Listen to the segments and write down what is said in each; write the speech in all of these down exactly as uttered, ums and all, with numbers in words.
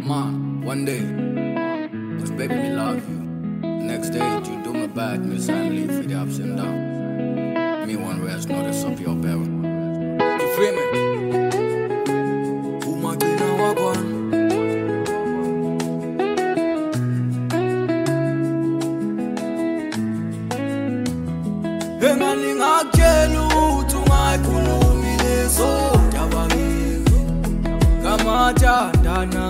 Man, one day, was baby me love you. Next day, you do me bad, me sign leave for the ups and down. Me one rest, notice up your barrel. You feel me? Who might be now walk on? Engani ngakutshela ukuthi ungayikhulumi lezo ndaba kimi. Ngamathandana,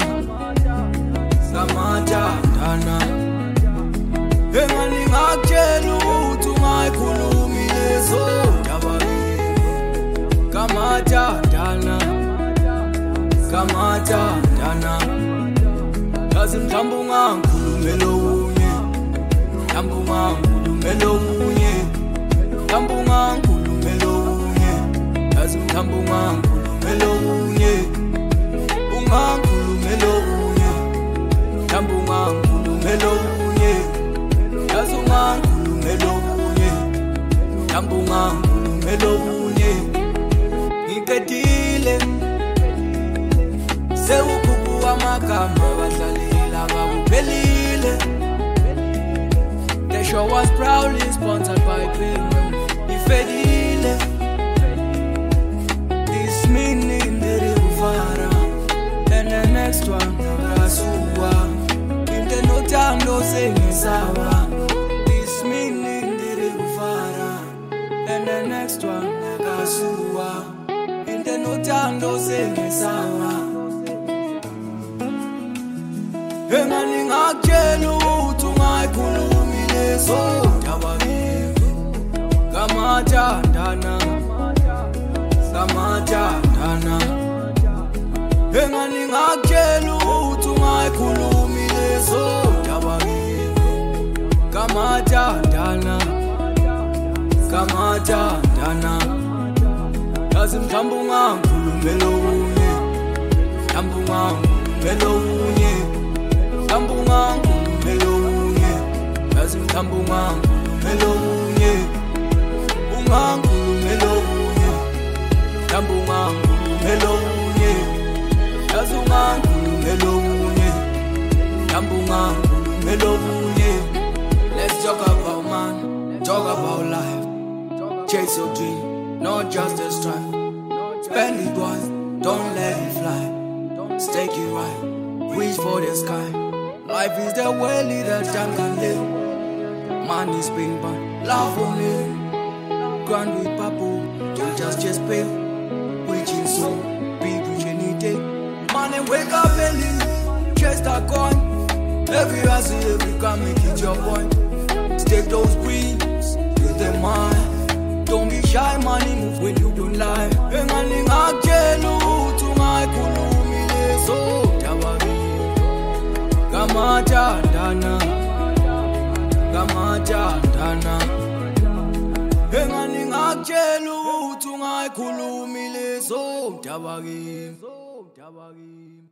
ngamathandana. Engani ngakutshela ukuthi ungayikhulumi lezo ndaba kimi. Ngamathandana, ngamathandana. Yazi mhlawumbe ungangikhulumela okunye, mhlawumbe ungangikhulumela okunye. Mhlawumbe ungangikhulumela okunye, yazi mhlawumbe ungangikhulumela okunye. Ungangikhulumela okunye, mhlawumbe ungangikhulumela okunye. Yazi ungangikhulumela okunye, mhlawumbe ungangikhulumela okunye. Ngiqedile sewukhuphuka amagama abadlalela bakuphelile. The show was proudly sponsored by Premium. Ifedile this meaning nderikuvara, and the next one nakasuwa. Inte nothando sengisawa. This meaning nderikuvara, and the next one nakasuwa. Inte nothando sengisawa. Engani ngakutshela ukuthi ungayikhulumi lezo ndaba kimi. Ngamathandana, ngamathandana. Engani ngakutshela ukuthi ungayikhulumi lezo ndaba kimi. Ngamathandana, ngamathandana. Yazi mhlawumbe ungangikhulumela okunye, mhlawumbe ungangikhulumela okunye. Mhlawumbe ungangikhulumela okunye, yazi mhlawumbe ungangikhulumela okunye. Ungangikhulumela okunye, mhlawumbe ungangikhulumela okunye. Yazi ungangikhulumela okunye, mhlawumbe ungangikhulumela okunye. Let's talk about man, talk about life. Chase your dream, not just a strive. Spend it wise, don't let it fly. Stake it right, reach for the sky. Life is the way little time can live. Man is being born, love for me. Grand with papu, don't just just pay. Preaching soul, be preaching it day. Man and wake up early, chase that coin. Every hustle, every can make it your point. Stake those dreams with the mind. Don't be shy, money move when you don't lie. Engani ngakutshela ukuthi ungayikhulumi lezo ndaba kimi. Ngamathandana, ngamathandana. Engani ngakutshela ukuthi ungayikhulumi lezo ndaba kimi.